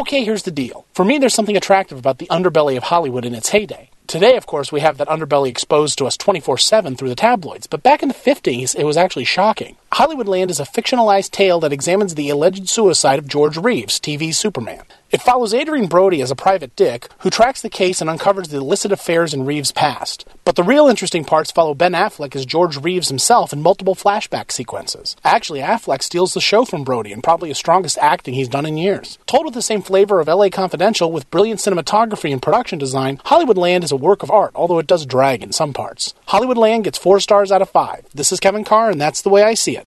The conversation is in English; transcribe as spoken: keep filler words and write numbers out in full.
Okay, here's the deal. For me, there's something attractive about the underbelly of Hollywood in its heyday. Today, of course, we have that underbelly exposed to us twenty-four seven through the tabloids, but back in the fifties, it was actually shocking. Hollywoodland is a fictionalized tale that examines the alleged suicide of George Reeves, T V's Superman. It follows Adrian Brody as a private dick who tracks the case and uncovers the illicit affairs in Reeves' past. But the real interesting parts follow Ben Affleck as George Reeves himself in multiple flashback sequences. Actually, Affleck steals the show from Brody and probably the strongest acting he's done in years. Told with the same flavor of L A Confidential with brilliant cinematography and production design, Hollywoodland is a work of art, although it does drag in some parts. Hollywoodland gets four stars out of five. This is Kevin Carr, and that's the way I see it.